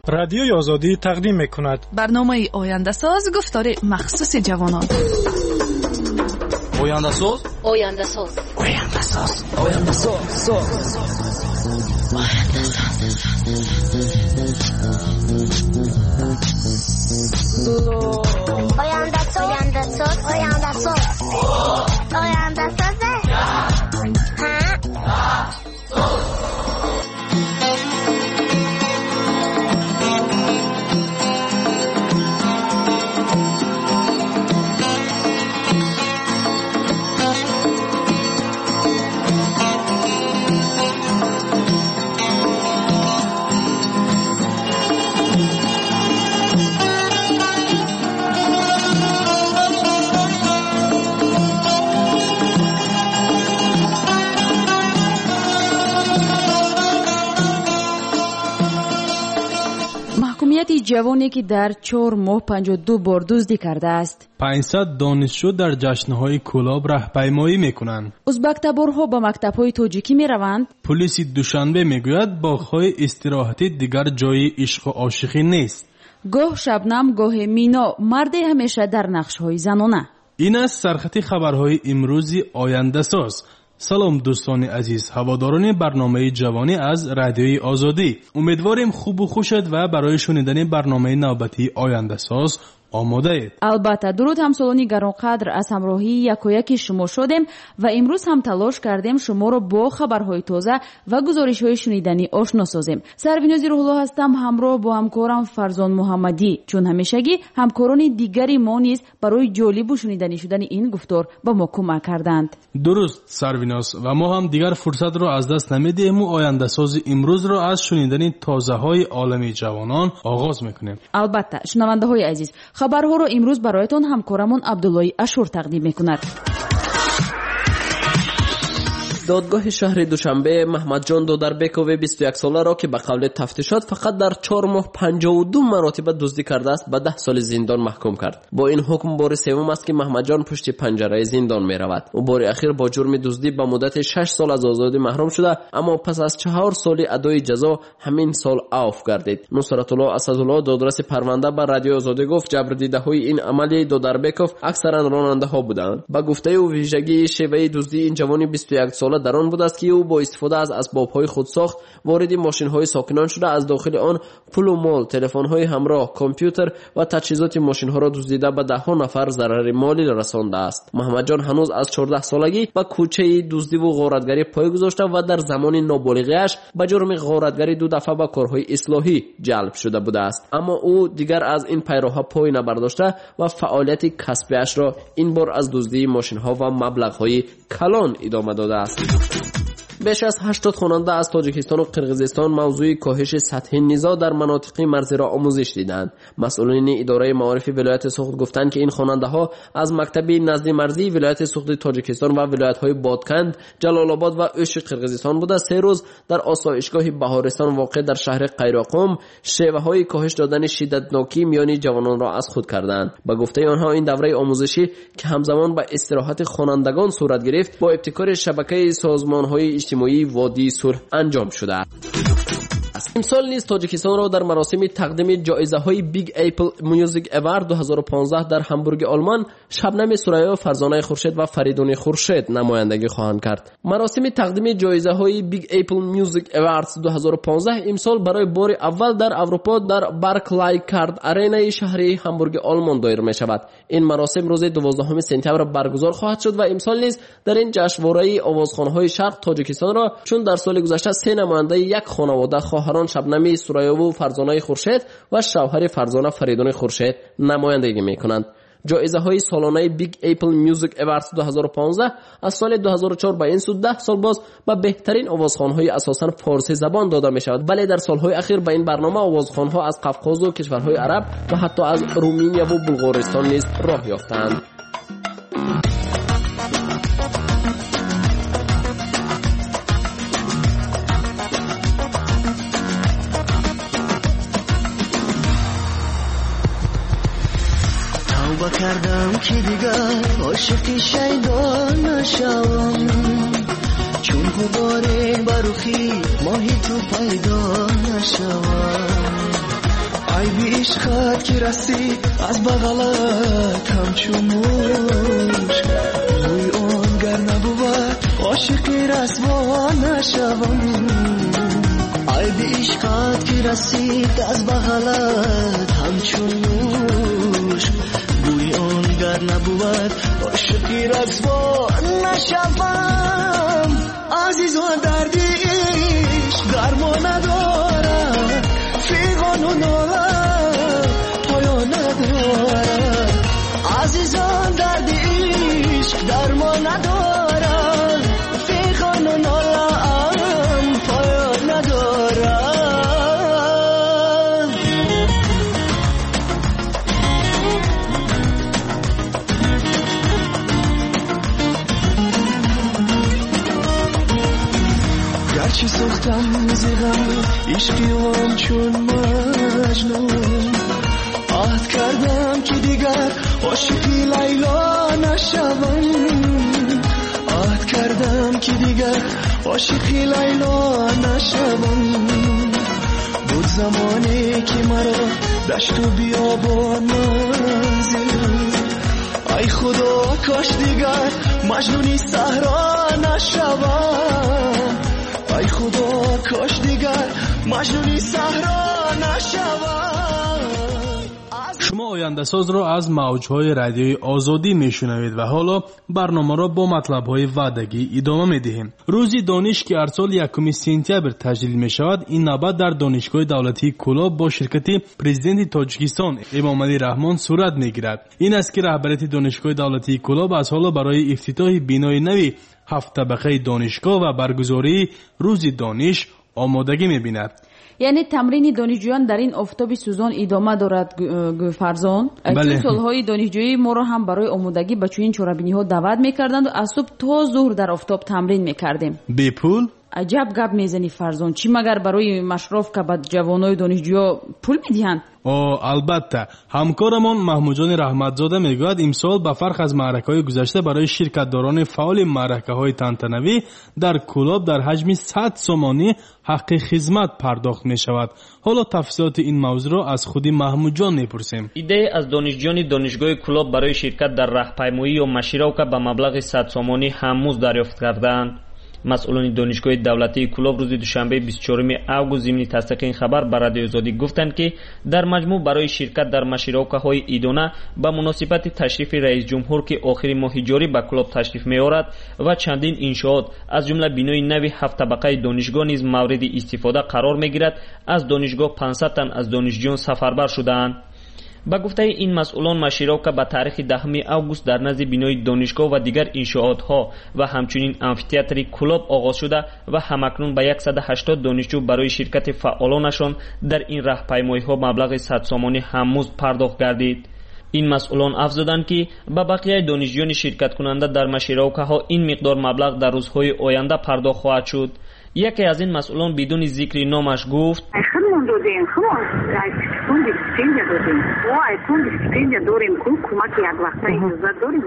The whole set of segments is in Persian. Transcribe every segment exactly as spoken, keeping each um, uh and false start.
رادیوی آزادی تقدیم می‌کند برنامه آینده ساز گفتار مخصوص جوانان. آینده ساز آینده ساز آینده ساز آینده ساز آینده ساز آینده ساز آینده ساز آینده ساز جوانی که در چهار ماه پنجاه و دو بار دزدی کرده است. پانصد دانشجو در جشن‌های کلاب راهپیمایی می‌کنند. ازبک تبارها به مکتب‌های تاجیکی می‌روند. پلیس دوشنبه میگوید باغ‌های استراحتی دیگر جای عشق و عاشقی نیست. گاه شبنم گاه مینا، مرد همیشه در نقش‌های زنانه. این است سرخط خبرهای امروزی آینده ساز. سلام دوستان عزیز، هواداران برنامه جوانی از رادیوی آزادی. امیدواریم خوب و خوشت و برای شنیدن برنامه نوبتی آینده ساز آماده اید. البته درود همسالانی گرانقدر، از همراهی یکایک شما شدیم و امروز هم تلاش کردیم شما را با خبرهای تازه و گزارش‌های شنیدنی آشنا سازیم. سرویناز روح‌الله هستم همراه با همکارم فرزان محمدی. چون همیشگی همکاران دیگری ما نیز برای جالب و شنیدنی شدن این گفتار با ما کمک کردند. درست سرویناز، و ما هم دیگر فرصت را از دست نمیدیم و آینده ساز امروز را از شنیدن تازه‌های عالم جوانان آغاز می‌کنیم. البته شنونده‌های عزیز، خبرها را امروز برایتان همکارمون عبدالله اشور تقدیم میکند. دادگاه شهر دوشنبه محمد جان دودربکوی بیست و یک ساله را که به قول تفتیشات فقط در چهار ماه پنجاه و دو مرتبه دزدی کرده است به ده سال زندان محکوم کرد. با این حکم بار سوم است که محمد جان پشت پنجره زندان می رود. او بار اخیر با جرم دزدی به مدت شش سال از آزادی محروم شده، اما پس از چهار سال ادای جزا همین سال عفو گردید. نصرت الله اسدالله دادرس پرونده به رادیو آزادی گفت جبردیده های این عملی دودربکوف اکثرا راننده ها بودند. با گفته او ویژگی شیوه دزدی این جوانی بیست و یک ساله در آن بود است که او با استفاده از اسباب‌های خودساخت وارد ماشین‌های ساکنان شده از داخل آن پول و مال، تلفن‌های همراه، کامپیوتر و تجهیزات ماشین‌ها را دزدیده به ده ها نفر ضرر مالی رسانده است. محمد جان هنوز از چهارده سالگی به کوچه دزدی و غارتگری پای گذاشته و در زمان نابالغی‌اش به جرم غارتگری دو دفعه به کارهای اصلاحی جلب شده بوده است. اما او دیگر از این پیراها پای نبرداشته و فعالیت کسبی‌اش را این بار از دزدی ماشین‌ها و مبلغ‌های کلان ادامه داده است. بیش از هشتاد خواننده از تاجیکستان و قرقیزستان موضوع کاهش سطح نزاع در مناطق مرزی را آموزش دیدند. مسئولین اداره معارف ولایت سوخت گفتند که این خواننده ها از مکتب نزد مرزی ولایت سوخت تاجیکستان و ولایت های بادکند، جلال آباد و اوش قرقیزستان بوده سه روز در آسایشگاه بهارستان واقع در شهر قیراقم شیوه های کاهش دادن شدتناکی میان جوانان را از خود کردند. به گفته آنها این دوره آموزشی که همزمان با استراحت خوانندگان صورت گرفت با ابتکار شبکه سازمان های اجتماعی وادی صلح انجام شده است. امسال نیز تاجیکستان را در مراسم تقدیم جایزه های بیگ اپل میوزیک اوارد دو هزار و پانزده در همبورگ آلمان شبنم سریا، فرزانه خورشید و فریدون خورشید نمایندگی خواهند کرد. مراسم تقدیم جایزه های بیگ اپل میوزیک اوارد دو هزار و پانزده امسال برای بار اول در اروپا در بارکلای کارد آرنا شهر همبورگ آلمان دایر می شود. این مراسم روز دوازدهم سپتامبر برگزار خواهد شد و امسال نیز در این جشنواره آوازخوان‌های های شرق تاجیکستان را چون در سال گذشته سه نماینده یک خانواده خواهران شبنم سریا و فرزانه خورشید و شوهر فرزانه فریدون خورشید نمایندگی می‌کنند. جایزه های سالانه بیگ اپل میوزیک اوارد دو هزار و پانزده از سال دو هزار و چهار به این سو ده سال باز به بهترین آوازخوان‌های اساساً فارسی زبان داده می شود، ولی در سالهای اخیر به این برنامه آوازخوان‌ها از قفقاز و کشورهای عرب و حتی از رومانیا و بلغارستان نیز راه یافتند. توبه کردم که دیگر عاشق شیدا نشوم، چون غبار برخی ماهی تو پیدا نشوم. ای بی عشقت که رسید از بغلت همچون موش روی آن گر نبود عاشقی رسوا نشوم ای بی عشقت که رسید از بغلت همچون موش روی آن گر نبود عاشقی رسوا نشوم عزیزان دردی عشق درمان ندارد فیغان و نالت پایان ندارد عزیزان دردی عشق درمان ندارد فیغان و نالت پایان ندارد گرچه سختم زیغم عشقی وام چون مجنون عهد کردم که دیگر عاشقی لیلا نشوم عهد کردم که دیگر عاشقی لیلا نشوم بود زمانی که مرا دشت و بیابان منزل ای خدا کاش دیگر مجنونی صحرا نشوم ای خدا کاش دیگر مجنونی صحرا نشوم. شما آینده ساز را از موجهای رادیوی آزادی میشنوید و حالا برنامه را با مطلبهای وعدگی ادامه میدهیم. روزی دانش که هر سال یکم سپتامبر تجلیل می شود، این نوبت در دانشگاه دولتی کولاب با شرکت پرزیدنت تاجیکستان امامعلی رحمان صورت میگیرد. این است که رهبریت دانشگاه دولتی کولاب از حالا برای افتتاح بینای نوی هفت طبقه دانشگاه و برگزاری روز دانش آمادگی می‌بیند. یعنی تمرین دانشجویان در این آفتاب سوزان ادامه دارد فرزان. بله. سالهای دانشجویی ما را هم برای آمادگی به چنین چرابینی‌ها دعوت می‌کردند و از صبح تا ظهر در آفتاب تمرین می‌کردیم. بی پول؟ عجب گپ میزنی فرزان. چی مگر برای مشرف که به جوانای دانشجویا پول میدهند؟ آه البته. همکارمان محمود جان رحمتزاده میگوید امسال به فرق از معرکه‌های گذشته برای شرکت‌داران فعال معرکه‌های تنتنوی در کولاب در حجم صد سومانی حق خدمت پرداخت می‌شود. حالا تفصیلات این موضوع را از خود محمود جان می‌پرسیم. ایده از دانشجویان دانشگاه کولاب برای شرکت در راهپیمایی و مشیروکه به مبلغ صد سومانی هموز دریافت کردند. مسئولان دانشگاه دولتی کولاب روز دوشنبه بیست و چهارم آگوست ضمن تصدیق این خبر به رادیو آزادی گفتند که در مجموع برای شرکت در مشیروکه‌های ایدانه به مناسبت تشریف رئیس جمهور که آخر ماه جاری به کولاب تشریف می‌آورد و چندین انشاءات از جمله بینای نوی هفت طبقه دانشگاه نیز مورد استفاده قرار می‌گیرد، از دانشگاه پانصد تن از دانشجویان سفربر شدند. با گفته این مسئولان مشیروکه به تاریخ دهم آگوست در نزد بینای دانشگاه و دیگر انشاءات ها و همچنین آمفی‌تئاتر کولاب آغاز شده و همکنون به صد و هشتاد دانشجو برای شرکت فعالانشان در این راهپیمایی ها مبلغ صد سومانی هموز پرداخت گردید. این مسئولان افزودند که به بقیه دانشجویان شرکت کننده در مشیروکه ها این مقدار مبلغ در روزهای آینده پرداخت خواهد شد. یکی از این مسئولان بدون ذکر نامش گفت: خودمون دادیم، خودمون ایتون دیسپلین دادیم. ما ایتون دیسپلین داریم که کمک یک وقته اجازه داریم.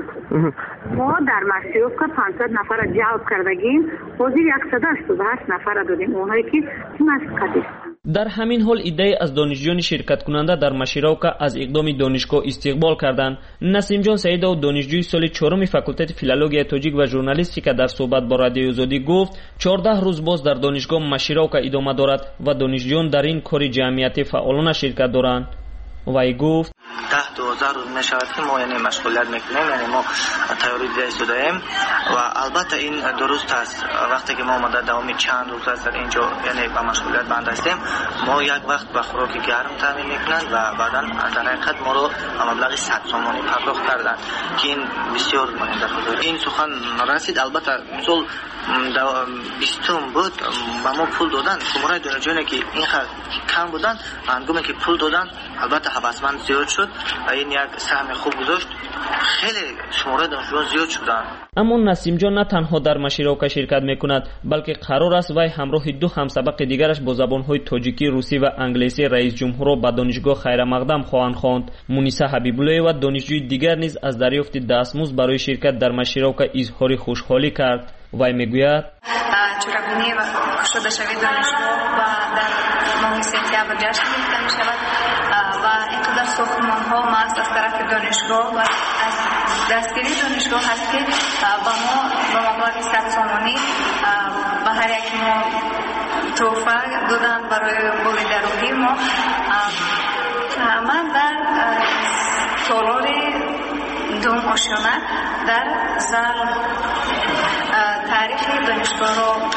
ما در مشیروکه پانصد نفر جلب کردگیم، حاضر صد و هشتاد و هشت نفر دادیم، اونایی که مسقط. در همین حال ایده از دانشجویان شرکت کننده در مشیروکه از اقدام دانشگاه استقبال کردند. نسیم جان سعید و دانشجوی سال چهارم فاکولته فیلولوژی تاجیک و ژورنالیستیک در صحبت با رادیو آزادی گفت چهارده روز باز در دانشگاه مشیروکه ادامه دارد و دانشجویان در این کار جمعیتی فعالانه شرکت دارند. وی گفت ده دوازده روز می شود که ما یعنی مشغولیت میکنیم، یعنی ما تیاری دیده شده‌ایم و البته این درست است. وقتی که ما آمده دوامی چند روز است در اینجا یعنی به مشغولیت بند هستیم، ما یک وقت به خوراک گرم تامین میکنند و بعدا در حقیقت ما رو مبلغ صد سومانی پرداخت کردند که این بسیار مهم در حضور این سخن رسید. البته سال بیستم بود با ما پول دادن، شماره دانشجویانی که این کم بودن هنگامی که پول دادن البته هوسمند زیاد شد و این یک سهم خوب گذاشت، خیلی شماره دانشجویان زیاد شدن. اما نسیم جان نه تنها در مشیروکه شرکت میکند، بلکه قرار است وی همراه دو همسبق دیگرش با زبانهای تاجیکی، روسی و انگلیسی رئیس جمهور را به دانشگاه خیر مقدم خواهند خواند. مونیسه حبیب‌الله و دانشجوی دیگر نیز از دریافت دستمزد برای شرکت در مشیروکه اظهار خوشحالی کرد. وی میگوید چرابینی و شده شوی دانشگاه و در ماه سپتامبر جشن گرفته می شود از طرف دانشگاه و از دستگیری دانشگاه هست که با ما با مبلغ صد سومانی به هر یک ما تحفه دادن برای ولید روحی ما. من در سالار دوم آشیانه در زال تاریخ دانشگاه رو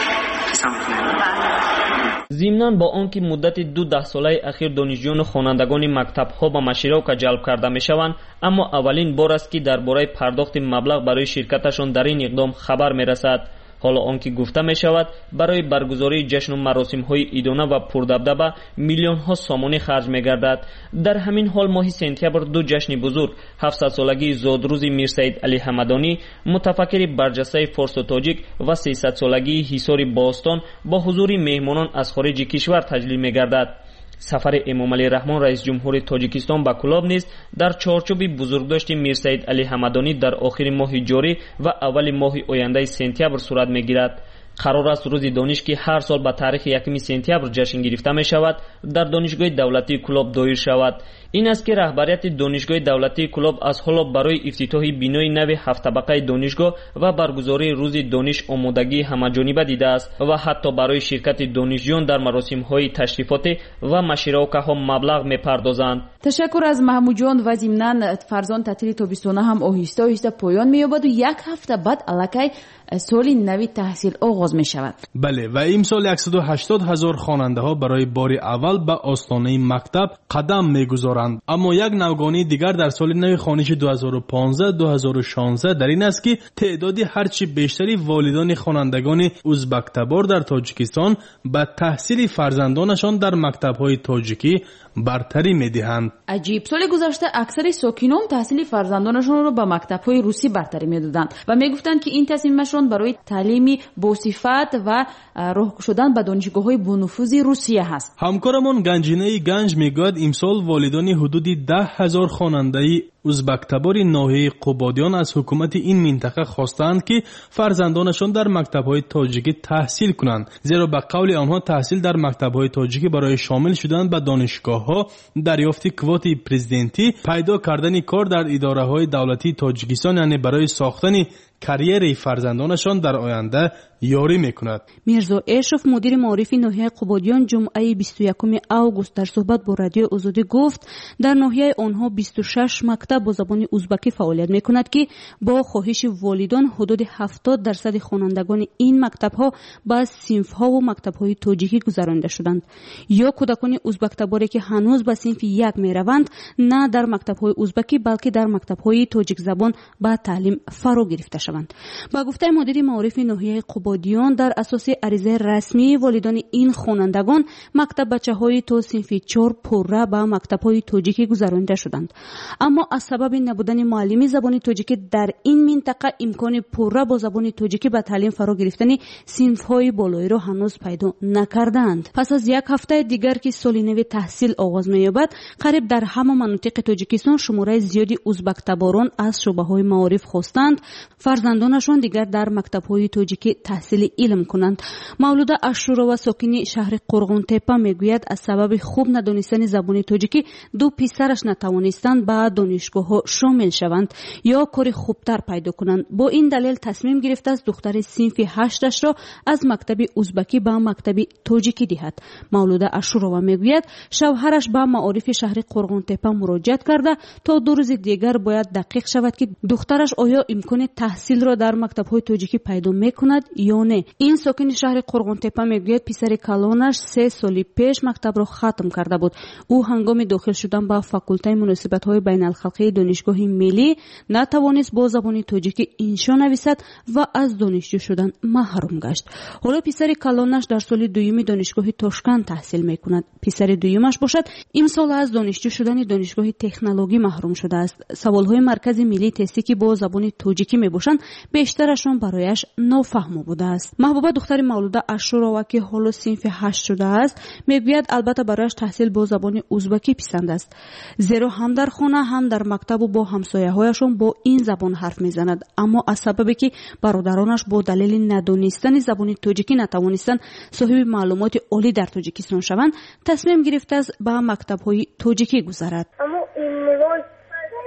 ضمناً با آنکه مدت دو ده ساله اخیر دانشجویان و خوانندگان مکتب‌ها به مشیروکا جلب کرده می‌شوند، اما اولین بار است که درباره پرداخت مبلغ برای شرکتشان در این اقدام خبر می‌رسد. حالا آنکه گفته می شود برای برگزاری جشن و مراسم های ایدانه و پردبدبه میلیون ها سامانی خرج می گردد. در همین حال ماه سپتامبر دو جشن بزرگ هفتصد سالگی زادروز میر سید علی حمدانی متفکر برجسته فارس و تاجیک و سیصد سالگی حصار باستان با حضور مهمانان از خارج کشور تجلیل می گردد. سفر امام علی رحمان رئیس جمهور تاجیکستان به کلاب نیز در چارچوب بزرگداشت میر سید علی حمدانی در آخر ماه جاری و اول ماه آینده سپتامبر صورت میگیرد. قرار است روز دانش که هر سال به تاریخ یکم سپتامبر جشن گرفته می شود در دانشگاه دولتی کلاب دایر شود. این است که رهبریت دانشگاه دولتی کلاب از حالا برای افتتاح بینای نو هفت طبقه دانشگاه و برگزاری روز دانش آمادگی همه‌جانبه دیده است و حتی برای شرکت دانشجویان در مراسم‌های تشریفاتی و مشیراکه‌ها مبلغ می‌پردازند. تشکر از محمود جان و ضمناً فرزان تعطیل تابستانه هم آهسته آهسته پایان می‌یابد و یک هفته بعد الکی سال نوی تحصیل آغاز می شود. بله و امسال صد و هشتاد هزار خواننده ها برای بار اول به آستانه مکتب قدم می گذارند. اما یک نوگانی دیگر در سال نوی خوانش دو هزار و پانزده دو هزار و شانزده در این است که تعدادی هرچی بیشتری والدان خوانندگان ازبک تبار در تاجیکستان به تحصیل فرزندانشان در مکتب های تاجیکی برتری می دهند. عجیب، سال گذشته اکثر ساکنان تحصیل فرزندانشان را به مکتب های روسی برتری می دادند و می گفتند که این تصمیمشان برای تعلیمی باصفت و راه شدن به دانشگاه‌های بانفوذ روسیه هست. همکارمان گنجینه گنج میگوید امسال والدان حدود ده هزار خواننده ازبک تبار ناحیه قبادیان از حکومت این منطقه خواستند که فرزندانشان در مکتب‌های تاجیکی تحصیل کنند، زیرا به قول آنها تحصیل در مکتب‌های تاجیکی برای شامل شدن به دانشگاه‌ها، دریافت کوت پرزیدنتی، پیدا کردن کار در اداره‌های دولتی تاجیکستان یعنی برای ساختن کریر فرزندانشان در آینده یاری میکند. میرزا ارشف مدیر معارف ناحیه قبادیان جمعه بیست و یکم آگوست در صحبت با رادیو آزادی گفت در ناحیه آنها بیست و شش مکتب با زبان ازبکی فعالیت میکند که با خواهش والدان حدود هفتاد درصد خوانندگان این مکتب‌ها به صنف‌ها و مکتب‌های تاجیکی گذرانده شدند. یا کودکان ازبک تباری که هنوز به صنف یک میروند نه در مکتب‌های ازبکی بلکه در مکتب‌های تاجیک زبان به تعلیم فرا گرفته شوند. با گفته مدیر معارف ناحیه قبادیان در اساس عریضه رسمی والدان این خوانندگان مکتب بچه‌های تا صنف چهار پره به مکتب‌های تاجیکی گذرانده شدند. اما از سبب نبودن معلم زبان تاجیکی در این منطقه امکان پره با زبان تاجیکی به تعلیم فرا گرفتن صنف‌های بالایی را هنوز پیدا نکردند. پس از یک هفته دیگر که سال نو تحصیل آغاز می‌یابد، قریب در همه مناطق تاجیکستان شماره زیادی ازبک تباران از شعبه‌های معارف خواستند فرزندانشان دیگر در مکتب‌های تاجیکی تحصیل علم کنند. مولوده اشورا و ساکن شهر قرغون تپه میگوید از سبب خوب ندانستن زبان تاجیکی دو پسرش نتوانستند به دانشگاه‌ها شامل شوند یا کار خوبتر پیدا کنند. با این دلیل تصمیم گرفته است دختر صنف هشتش را از مکتب ازبکی به مکتب تاجیکی دهد. مولوده اشورا میگوید شوهرش به معارف شهر قرغون تپه مراجعت کرده تا دو روز دیگر باید دقیق شود که دخترش آیا امکان تحصیل را در مکتب‌های تاجیکی پیدا میکند یا نه. این ساکن شهر قرغون تپه میگوید پسر کلانش سه سال پیش مکتب را ختم کرده بود. او هنگام داخل شدن به فاکولته مناسبت‌های بین الخلقی دانشگاه ملی نتوانست با زبان تاجیکی انشا نویسد و از دانشجو شدن محروم گشت. حالا پسر کلانش در سال دوم دانشگاه تاشکند تحصیل میکند. پسر دومش باشد امسال از دانشجو شدن دانشگاه تکنولوژی محروم شده است. سوال‌های مرکز ملی تستی که با زبان تاجیکی میباشند بیشترشان برایش نافهم بوده است. محبوبه دختر مولوده اشورا که حالا صنف هشت شده است میگوید البته برایش تحصیل با زبان ازبکی پسند است، زیرا هم در خانه هم در مکتب و با همسایه‌هایشان با این زبان حرف میزند. اما از سببی که برادرانش با دلیل ندانستن زبان تاجیکی نتوانستند صاحب معلومات عالی در تاجیکستان شوند، تصمیم گرفته است به مکتب‌های تاجیکی گذرد. اما این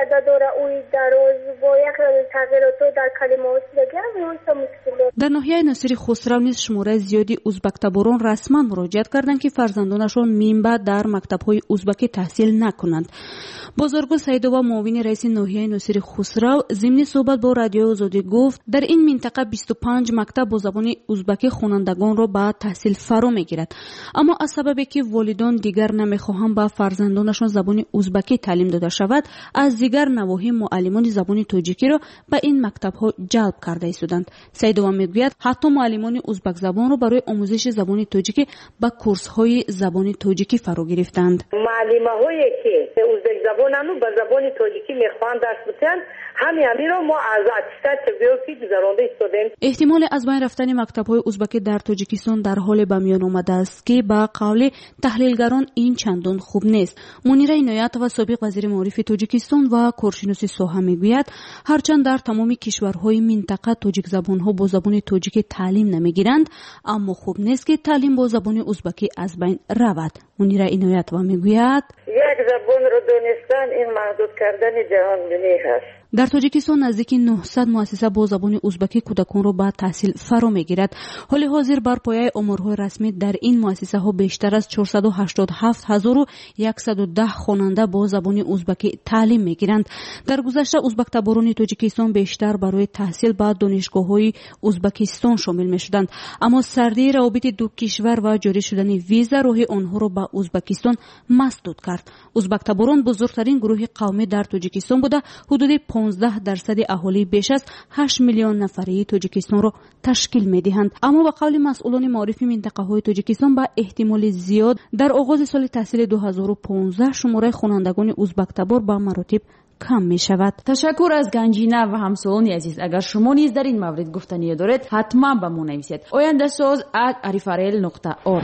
زیاده داره اوی دراز با یک تغییرات در کلمات دیگه هم مشکل. در ناحیه ناصر خسرو نیز شماره زیادی ازبک تباران رسما مراجعت کردند که فرزندانشان منبع در مکتب‌های ازبکی تحصیل نکنند. بزرگو سیدوبا معاون رئیس ناحیه ناصر خسرو ضمن صحبت با رادیو آزادی گفت در این منطقه بیست و پنج مکتب با زبان ازبکی خوانندگان را به تحصیل فرا میگیرد، اما از سببی که والدان دیگر نمیخواهند به فرزندانشان زبان ازبکی تعلیم داده شود، از دیگر نواحی معلمان زبان تاجیکی را به این مکتب‌ها جلب کرده ایستادند. سیدوبا میگوید حتی معلمان ازبک زبان را برای آموزش زبان تاجیکی به کورس‌های زبان تاجیکی فرا گرفتند. معلمه‌هایی که ازبک زبانو به زبان تاجیکی میخوان درس بدن، همین همین رو ما از اتستاد تربیتی گذرانده ایستادیم. احتمال از بین رفتن مکتب‌های ازبکی در تاجیکستان در حال به میان آمده است که با قول تحلیلگران این چندان خوب نیست. منیره عنایت و سابق وزیر معارف تاجیکستان و کارشناس ساحه میگوید هرچند در تمام کشورهای منطقه تاجیک زبان‌ها با زبان تاجیکی تعلیم نمیگیرند، اما خوب نیست که تعلیم با زبان ازبکی از بین رود. منیره عنایت و میگوید یک زبان رو دانستن این محدود کردن جهانبینی هست. در تاجیکستان نزدیک نهصد مؤسسه با زبان ازبکی کودکان را به تحصیل فرا میگیرد. حال حاضر بر پایه آمارهای رسمی در این مؤسسه ها بیشتر از چهارصد و هشتاد و هفت هزار و صد و ده خواننده با زبان ازبکی تعلیم میگیرند. در گذشته ازبک تباران تاجیکستان بیشتر برای تحصیل به دانشگاه‌های ازبکستان شامل میشدند، اما سردی روابط دو کشور و جاری شدن ویزا راه آنها را به ازبکستان مسدود کرد. ازبک تباران بزرگترین گروه قومی در تاجیکستان بوده، حدود پانزده درصد اهالی بیش از هشت میلیون نفری تاجیکستان را تشکیل می‌دهند. اما به قول مسئولان معارف منطقه‌های تاجیکستان به احتمال زیاد در آغاز سال تحصیل دو هزار و پانزده شماره خوانندگان ازبک تبار به مراتب کم می شود. تشکر از گنجینه و همسالان عزیز. اگر شما نیز در این مورد گفتنی دارید حتما به ما نویسید. آینده ساز ات اریفارل نقطه اور.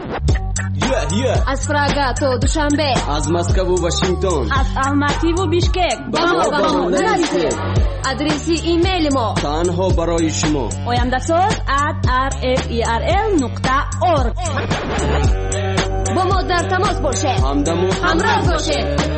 از پراگا تا دوشنبه، از مسکو و واشنگتن، از الماتی و بیشکک با ما با ما نویسید. ادرسی ایمیل ما تنها برای شما آینده ساز ات اریفارل نقطه اور. با ما در تماس باشید، همدم و همراه باشید.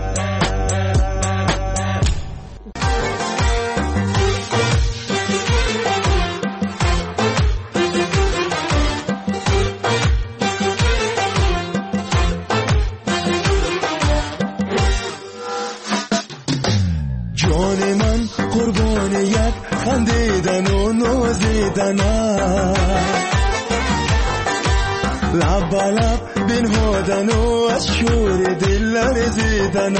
جان من قربان یک خندیدن و نازیدن، لب به لب بنهادن و از شور دل لرزیدن.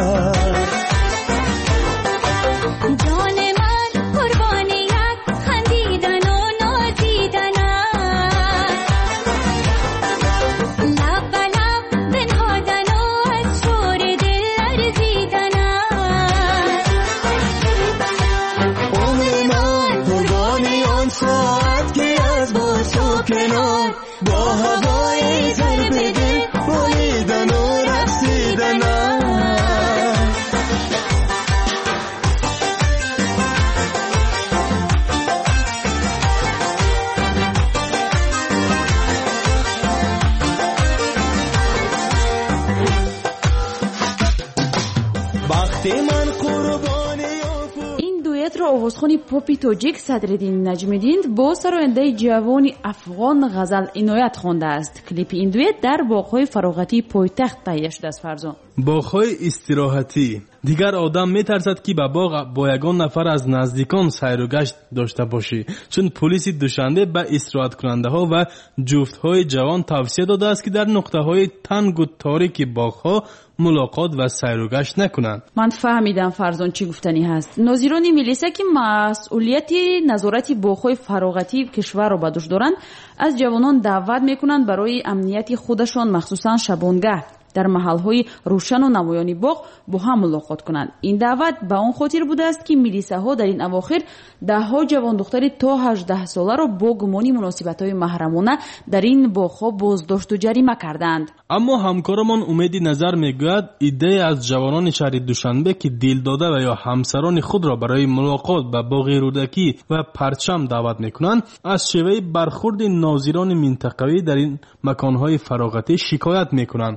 جان من قربان یک خندیدن و نازیدن، لب به لب بنهادن و از شور دل لرزیدن. عمر من قربانی آن ساعت که از با تو کنار با هوای ضرب دل بالیدن و رقصیدن. وقتی من قربانی این دویت را آوازخوان پاپی تاجیک صدرالدین نجمیدین با سراینده جوان افغان غزل عنایت خوانده است. کلیپ این دویت در باغ‌های فراغتی پایتخت تهیه شده است. فرزان باغ‌های استراحتی. دیگر آدم میترسد که به باغ با یگان نفر از نزدیکان سیر و گشت داشته باشی، چون پلیس دوشنبه به استراحت کننده ها و جفت های جوان توصیه داده است که در نقطه های تنگ و تاریک باغ ها ملاقات و سیر و گشت نکنند. من فهمیدم فرزان چی گفتنی هست. ناظران ملیسا که مسئولیت نظارت باغ‌های فراغتی کشور را به دوش دارند، از جوانان دعوت میکنند برای امنیت خودشان مخصوصا شبانگاه در محل‌های روشن و نمایان باغ با هم ملاقات کنند. این دعوت به آن خاطر بوده است که ملیساها در این اواخر ده‌ها جوان دختر تا هجده ساله را با گمان مناسبت‌های محرمانه در این باغ‌ها بازداشت و جریمه کردند. اما همکارمان امیدی نظر میگوید ایده از جوانان شهر دوشنبه که دل داده و یا همسران خود را برای ملاقات به باغ رودکی و پرچم دعوت میکنند از شیوه برخورد ناظران منطقوی در این مکان‌های فراغتی شکایت میکنند. آنها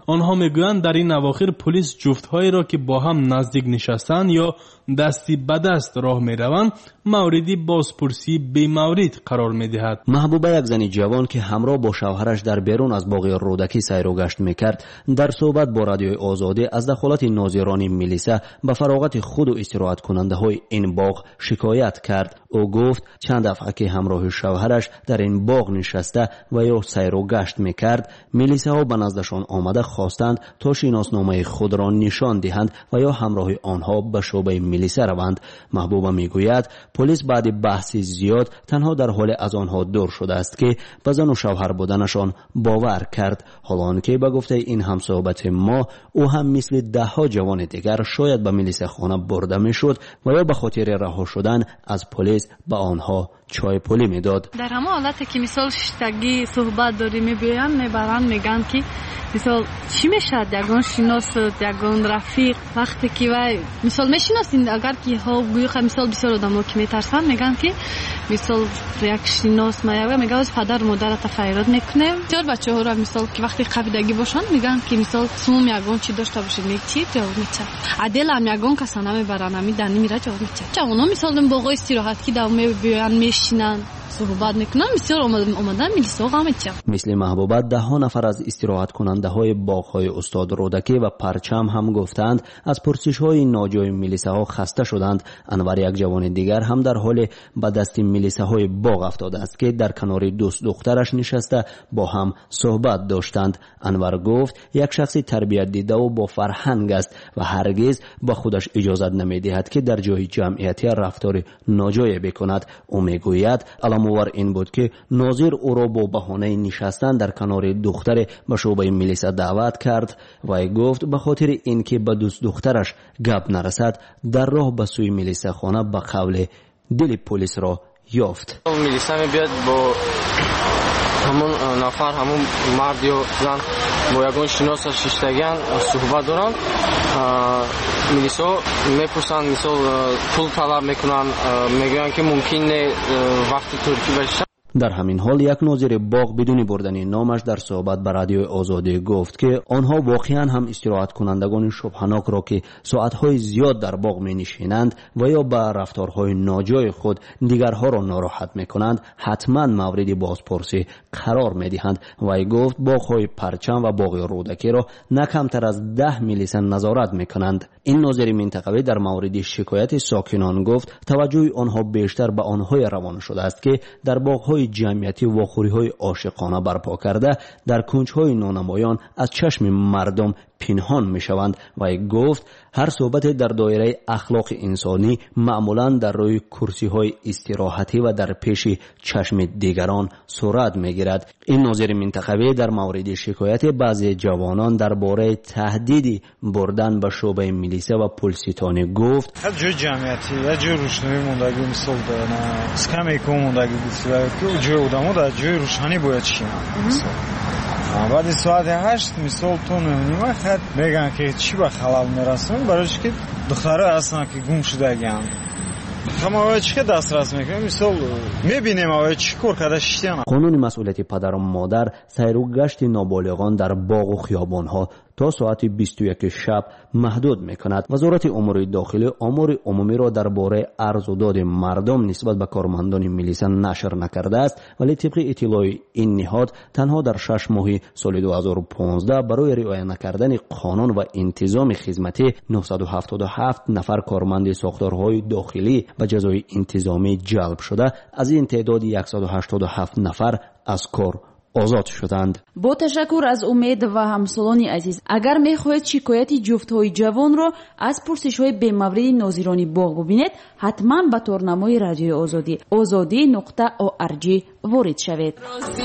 میگویند در این اواخر پلیس جفتهایی را که با هم نزدیک نشستند یا دستی به دست راه میروند موردی بازپرسی بی مورد قرار میدهد. محبوبه یک زن جوان که همراه با شوهرش در بیرون از باغ رودکی سیر و گشت میکرد در صحبت با رادیوی آزادی از دخالت ناظران میلیسا به فراغت خود و استراحت کننده های این باغ شکایت کرد. او گفت چند دفعه که همراه شوهرش در این باغ نشسته و یا سیر و گشت میکرد میلیسا ها به نزدشان آمده خواستند تا شناسنامه خود را نشان دهند و یا همراه آنها به شعبه میلیسا روند. محبوبه میگوید پلیس بعد بحث زیاد تنها در حال از آنها دور شده است که به زن و شوهر بودنشان باور کرد. حالا که به گفته این همصحبت ما او هم مثل ده ها جوان دیگر شاید به میلیسا خانه برده میشد و یا به خاطر رها شدن از پلیس به آنها چای پلی میداد. در همه حالتی که مثال شتگی صحبت داری میبینن میبرن میگن که مثال چی میشد یگان شناس یگان رفیق وقتی که وای مثال میشناسین اگر که ها گویخه مثال بسیار آدم ها که میترسن میگن که مثال یک شناس میگه میگه از پدر مادرت خیرات میکنه چهار بچه ها را مثال که وقتی قبیلگی باشن میگن که مثال سوم یگان چی داشته باشید میگه چی جواب میچه عدل هم یگان کسا نمیبرن همی دنی میره جواب میچه چه اونا مثال باقی استراحت که دوام میبیان میشینن صحبت میکنن بسیار اومدن میلیسا ها میچه. مثل محبوبه ده ها نفر از استراحت کننده های باغ های استاد رودکی و پرچم هم گفتند از پرسش های ناجای میلیسا ها خسته شدند. انور یک جوان دیگر هم در حال به دست میلیسا های باغ افتاده است که در کنار دوست دخترش نشسته با هم صحبت داشتند. انور گفت یک شخص تربیت دیده و با فرهنگ است و هرگز با خودش اجازه نمیدهد که در جای جمعیتی رفتار ناجای بکند. او میگوید علامور این بود که ناظر او را با بهانه نشستن در کنار دختر به شعبه میلیسا دعوت کرد و گفت به خاطر اینکه به دوست دخترش گپ نرسد در راه به سوی میلیسا خانه به قول دل پلیس را یافت. میلیسا میاد با همون نفر همون مرد یا زن با یگان شناس ششتگان صحبت دارن. میلیسا میپرسن مثال پول طلب میکنن میگن که ممکنه وقتی ترکی بشه. در همین حال یک ناظر باغ بدون بردن نامش در صحبت به رادیو آزادی گفت که آنها واقعا هم استراحت کنندگان شبهناک را که ساعتهای زیاد در باغ می نشینند و یا به رفتارهای ناجای خود دیگرها را ناراحت می کنند حتما مورد بازپرسی قرار می دهند. و گفت باغهای پرچم و باغ رودکی را نه کمتر از ده میلیسا نظارت می کنند. این ناظر منطقوی در مورد شکایت ساکنان گفت توجه آنها بیشتر به آنهای روان شده است که در باغهای جمعیتی واخوری‌های عاشقانه برپا کرده در کنج‌های نانمایان از چشم مردم پنهان می‌شوند. و گفت هر صحبت در دایره اخلاق انسانی معمولاً در روی کرسی‌های استراحتی و در پیش چشم دیگران صورت می‌گیرد. این ناظر منطقوی در مورد شکایت بعضی جوانان درباره تهدید بردن به شعبه میلیسا و پلیسیتانی گفت هر جای جمعیتی یا جای روشنایی موندگی مثال دارن اسکمی که موندگی بسیار که جای آدم‌ها در جای روشنی باید شینن. بعد ساعت هشت مثال تو نمی‌نیم خد میگن که چی به خلال میرسون برای که دختره اصلا که گم شدگان هم آوای چی که دسترس میکنیم مثال میبینیم آوای چی کار کرده شیطان. قانون مسئولیت پدر و مادر سیر و گشت نابالغان در باغ و خیابانها تا ساعت بیست و یک شب محدود میکند. وزارت امور داخلی امور عمومی را درباره عرض و داد مردم نسبت به کارمندان میلیسا نشر نکرده است، ولی طبق اطلاع این نهاد تنها در شش ماه سال دو هزار و پانزده برای رعایت نکردن قانون و انتظام خدمتی نهصد و هفتاد و هفت نفر کارمند ساختارهای داخلی به جزای انتظامی جلب شده. از این تعداد صد و هشتاد و هفت نفر از کار آزاد شدند. با تشکر از امید و همسالان عزیز، اگر میخواهید شکایت جفت‌های جوان را از پرسش‌های به مورد ناظران باغ ببینید، حتما به تورنمای رادیو آزادی آزادی نقطه او ار جی وارد شوید.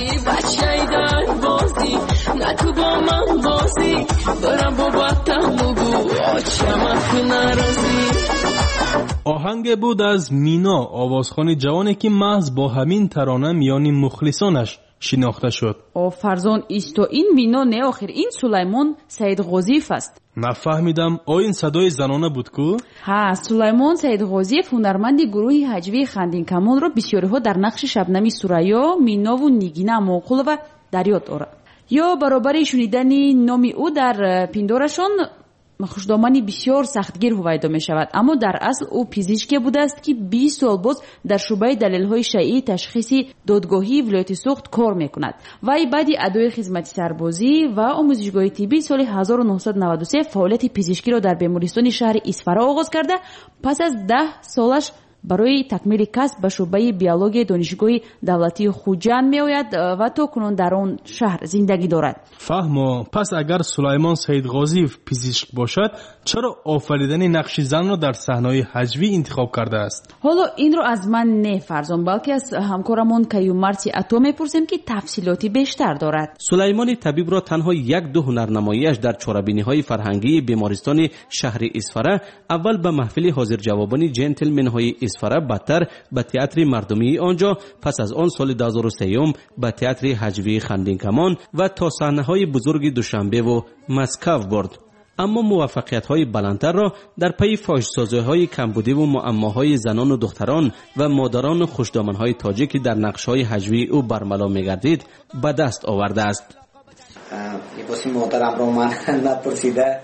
آهنگ بود از مینا، آوازخوان جوانی که محض با همین ترانه میان مخلصانش شناخته شد. او فرزان ایست و این مینا نه آخر این سلیمان سید غازیف است. نفهمیدم آیا این صدای زنانه بود کو؟ ها، سلیمان سید غازیف هنرمند گروه هجوی خندین کمان را بسیاری ها در نقش شبنمی سوریا، مینا و نیگینا موقول و دریا دارد. یا برابر شنیدن نام او در پیندارشان خوشدامنی بسیار سختگیر هویدا می شود، اما در اصل او پزشکی بوده است که بیست سال باز در شعبه دلیل‌های شیعی تشخیصی دادگاهی ولایت سوخت کار می کند. وی بعد ادای خدمت سربازی و آموزشگاه طبی سال هزار و نهصد و نود و سه فعالیت پزشکی را در بیمارستان شهر اصفهان آغاز کرده. پس از ده سالش برای تکمیل کسب به شعبه بیولوژی دانشگاه دولتی خوجند می آید و تا کنون در آن شهر زندگی دارد. فهمو، پس اگر سلیمان سیدغازی پزشک باشد چرا آفریدن نقش زن را در صحنه هجوی انتخاب کرده است؟ حالا این را از من نه فرزان بلکه از همکارمون کیومرث عطا میپرسیم که تفصیلاتی بیشتر دارد. سلیمان طبیب را تنها یک دو هنرنماییش در چاره‌بینی‌های فرهنگی بیمارستان شهر اصفهان، اول به محفل حاضر جوابان جنتلمن‌های اصفهان، بعدتر به تئاتر مردمی آنجا، پس از آن سال دو هزار و سه به تئاتر هجوی خندین کمان و تا صحنه‌های بزرگ دوشنبه و مسکو برد. اما موفقیت‌های بلندتر را در پی فاحشه‌سازی‌های کمبودی و معماهای زنان و دختران و مادران خوشدامن‌های تاجیکی در نقش‌های هجوی او برملا می‌گردید به دست آورده است. لباسی محترم را من نپرسیده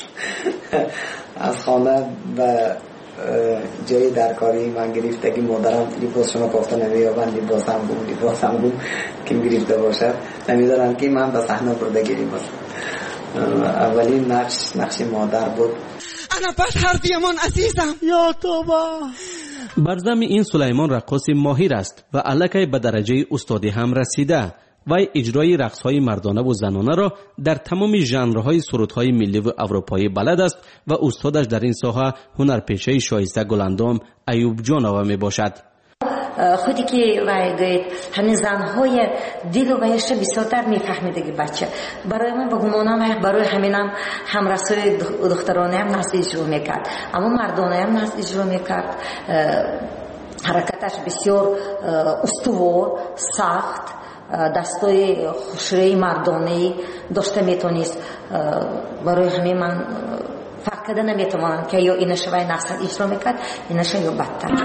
از خانه به جای درکاری من گرفته که مادرم لباس شما گفته نمی‌یابند، لباس هم گم لباس هم گم که گرفته باشد نمی‌دارن که من به صحنه برده گیری باشم. اولین نقش نقش مادر بود. انا بس هر دیمان عزیزم یا توبه. برزم این سلیمان رقاص ماهر است و الکی به درجه استادی هم رسیده. وی اجرای رقص‌های مردانه و زنانه را در تمام ژانرهای سرودهای ملی و اروپایی بلد است و استادش در این ساحه هنرپیشه شایسته گلندام ایوب جانова می باشد. خودی که وای گوید همین زنهای دل و ویش بسیارتر میفهمیده که بچه برای من به گمانم برای همینم هم رسای دخترانه هم نسل اجرا میکرد، اما مردانه هم نسل اجرا میکرد. حرکتش بسیار استوار، سخت، دستای خوشروی مردانه داشته میتونست. برای همین من فرق کرده نمیتونم که یا اینش وای نسل اجرا میکرد اینش یا بدتر.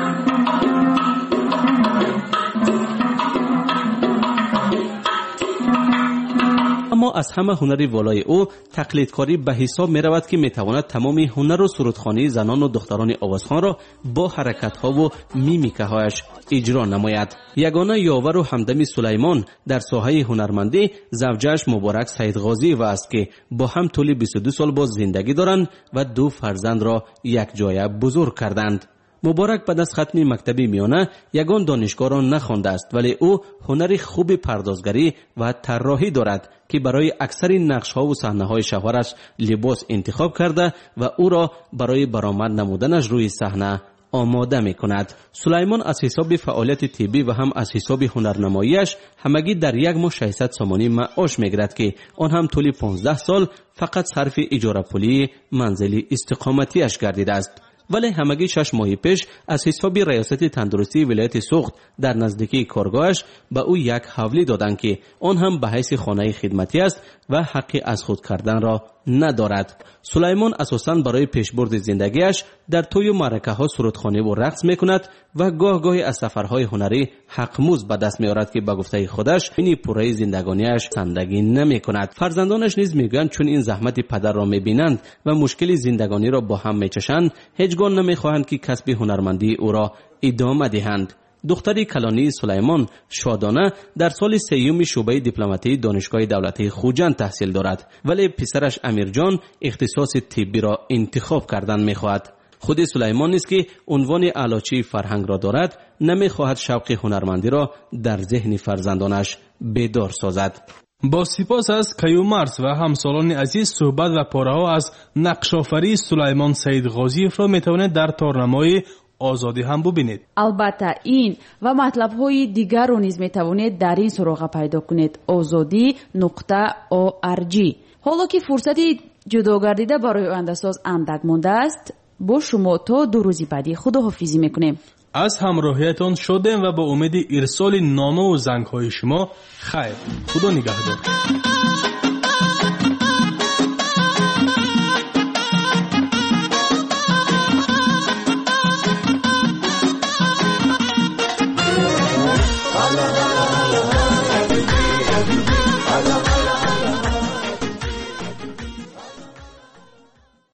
اما از همه هنری والای او تقلیدکاری به حساب می رود که می تواند تمام هنر و سرودخوانی زنان و دختران آوازخوان را با حرکت ها و میمیکه هایش اجرا نماید. یگانه یاور و همدم سلیمان در ساحه هنرمندی زوجش مبارک سیدغازی و است که با هم طول بیست و دو سال باز زندگی دارند و دو فرزند را یک جای بزرگ کردند. مبارک بعد از ختم مکتب میانه یگان دانشگاه را نخوانده است، ولی او هنر خوب پردازگری و طراحی دارد که برای اکثر نقش ها و صحنه های شوهرش لباس انتخاب کرده و او را برای برآمد نمودنش روی صحنه آماده می کند. سلیمان از حساب فعالیت طبی و هم از حساب هنرنماییش همگی در یک ماه ششصد سومانی معاش می گیرد که آن هم طول پانزده سال فقط صرف اجاره پولی منزل استقامتیش گردیده است. ولی همگی شش ماه پیش از حساب ریاست تندرستی ولایت سوخت در نزدیکی کارگاهش به او یک حولی دادند که آن هم به حیث خانه خدمتی است و حقی از خود کردن را ندارد. سلیمان اساساً برای پیشبرد زندگیش در توی و معرکه ها سرودخوانی و رقص میکند و گاه گاهی از سفرهای هنری حقموز به دست میآورد که به گفته خودش این پوره زندگانیش زندگی نمی کند. فرزندانش نیز میگویند چون این زحمت پدر را میبینند و مشکل زندگانی را با هم میچشند، هیچگاه نمیخواهند که کسب هنرمندی او را ادامه دهند. دختری کلانی سلیمان شادانه در سال سیوم شعبه دیپلماتی دانشگاه دولتی خوجند تحصیل دارد، ولی پسرش امیرجان اختصاص طبی را انتخاب کردن میخواهد. خود سلیمان نیست که عنوان اعلاچی فرهنگ را دارد، نمیخواهد شوق هنرمندی را در ذهن فرزندانش بیدار سازد. با سپاس از کیومرث و همسالان عزیز صحبت و پاره‌ها از نقش‌آفری سلیمان سیدغازیف را میتوانید در تارنمای آزادی هم ببینید. البته این و مطلب های دیگر رو نیز میتوانید در این سراغ پیدا کنید. آزادی نقطه او ار جی. حالا که فرصتی جداگردیده برای آینده ساز اندک مانده است، با شما تا دو روزی بعدی خداحافظی میکنیم. از همراهیتان شدیم و با امید ارسال نامه و زنگ های شما خیر. خدا نگهدار.